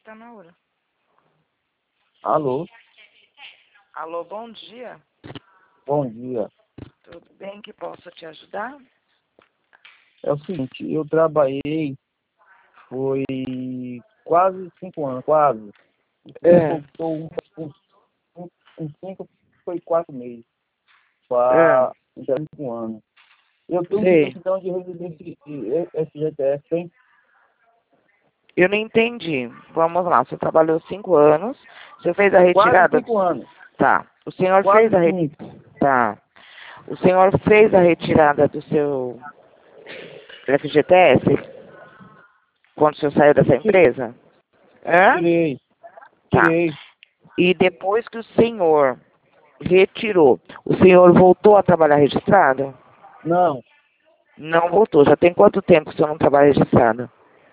tá na hora. Alô? Alô, bom dia. Bom dia. Tudo bem que posso te ajudar? É o seguinte, eu trabalhei, foi quase 5 anos, quase. Faltou um 5, foi 4 meses. Para 5 anos. Eu tenho Sei. certidão de residência de FGTS, tem? Eu não entendi. Vamos lá, você trabalhou 5 anos, você fez a Quase retirada... 5 anos. Tá. O senhor Quase fez a 5. Tá. O senhor fez a retirada do seu FGTS quando o senhor saiu dessa empresa? Hã? Tirei. Tá. Tirei. E depois que o senhor retirou, o senhor voltou a trabalhar registrado? Não. Não voltou. Já tem quanto tempo que o senhor não trabalha registrado?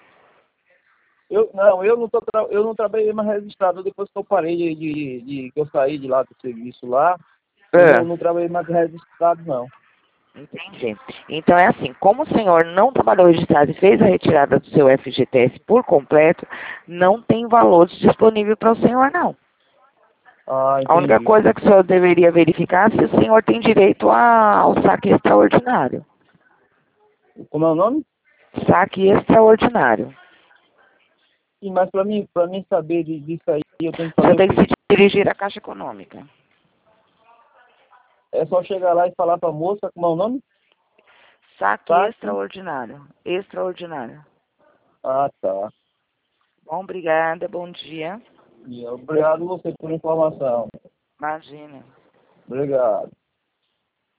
Eu não trabalhei mais registrado depois que eu parei que eu saí de lá do serviço lá. Eu não trabalhei mais registrado, não. Entendi. Então é assim, como o senhor não trabalhou registrado e fez a retirada do seu FGTS por completo, não tem valores disponível para o senhor, não. Ah, A única entendi. coisa que o senhor deveria verificar é se o senhor tem direito ao saque extraordinário. Como é o nome? Saque extraordinário. Sim, mas para mim saber disso aí, eu tenho que O fazer senhor o tem que quê? se dirigir à Caixa Econômica. É só chegar lá e falar para a moça, como é o nome? Saque Saque? extraordinário. Extraordinário. Ah, tá. Bom, obrigada. Bom dia. E obrigado você por a informação. Imagina. Obrigado.